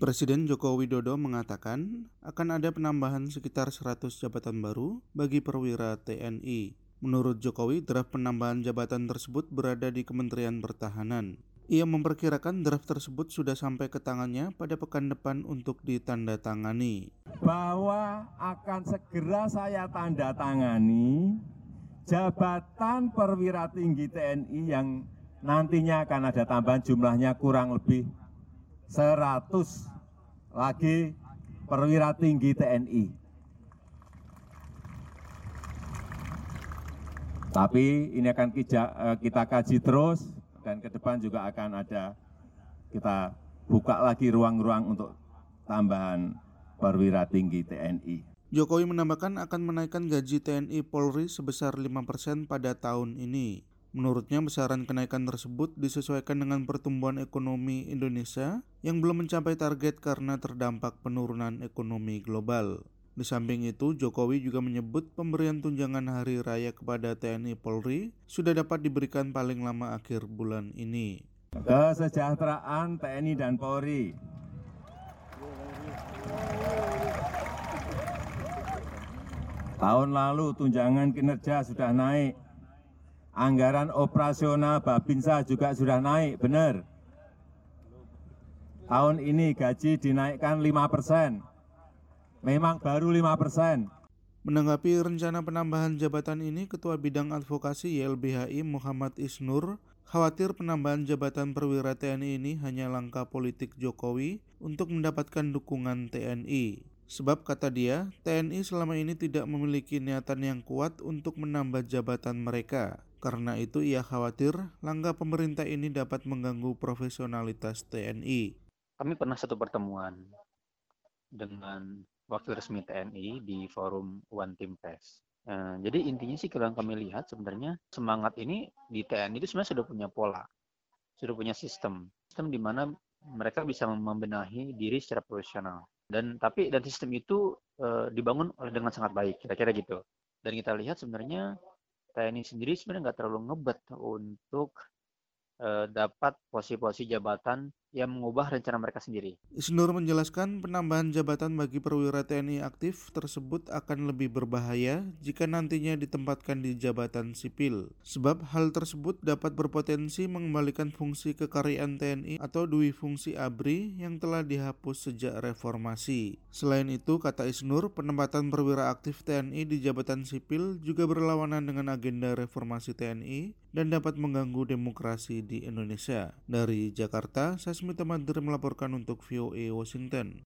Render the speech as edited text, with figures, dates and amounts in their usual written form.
Presiden Joko Widodo mengatakan akan ada penambahan sekitar 100 jabatan baru bagi perwira TNI. Menurut Jokowi, draft penambahan jabatan tersebut berada di Kementerian Pertahanan. Ia memperkirakan draft tersebut sudah sampai ke tangannya pada pekan depan untuk ditandatangani. Bahwa akan segera saya tanda tangani jabatan perwira tinggi TNI yang nantinya akan ada tambahan jumlahnya kurang lebih 100 lagi perwira tinggi TNI. Tapi ini akan kita kaji terus dan ke depan juga akan ada kita buka lagi ruang-ruang untuk tambahan perwira tinggi TNI. Jokowi menambahkan akan menaikkan gaji TNI Polri sebesar 5% pada tahun ini. Menurutnya besaran kenaikan tersebut disesuaikan dengan pertumbuhan ekonomi Indonesia yang belum mencapai target karena terdampak penurunan ekonomi global. Di samping itu, Jokowi juga menyebut pemberian tunjangan hari raya kepada TNI Polri sudah dapat diberikan paling lama akhir bulan ini. Kesejahteraan TNI dan Polri. Tahun lalu tunjangan kinerja sudah naik. Anggaran operasional Babinsa juga sudah naik, benar. Tahun ini gaji dinaikkan 5%. Memang baru 5%. Menanggapi rencana penambahan jabatan ini, Ketua Bidang Advokasi YLBHI Muhammad Isnur khawatir penambahan jabatan perwira TNI ini hanya langkah politik Jokowi untuk mendapatkan dukungan TNI. Sebab kata dia, TNI selama ini tidak memiliki niatan yang kuat untuk menambah jabatan mereka. Karena itu ia khawatir langkah pemerintah ini dapat mengganggu profesionalitas TNI. Kami pernah satu pertemuan dengan wakil resmi TNI di forum One Team Press. Jadi intinya sih kalau yang kami lihat sebenarnya semangat ini di TNI itu sebenarnya sudah punya pola, sudah punya sistem di mana mereka bisa membenahi diri secara profesional. Dan sistem itu dibangun dengan sangat baik, kira-kira gitu. Dan kita lihat sebenarnya TNI sendiri sebenarnya nggak terlalu ngebet untuk dapat posisi-posisi jabatan yang mengubah rencana mereka sendiri. Isnur menjelaskan penambahan jabatan bagi perwira TNI aktif tersebut akan lebih berbahaya jika nantinya ditempatkan di jabatan sipil. Sebab hal tersebut dapat berpotensi mengembalikan fungsi kekaryaan TNI atau dui fungsi ABRI yang telah dihapus sejak reformasi. Selain itu, kata Isnur, penempatan perwira aktif TNI di jabatan sipil juga berlawanan dengan agenda reformasi TNI dan dapat mengganggu demokrasi di Indonesia. Dari Jakarta, Sasmita Madri melaporkan untuk VOA Washington.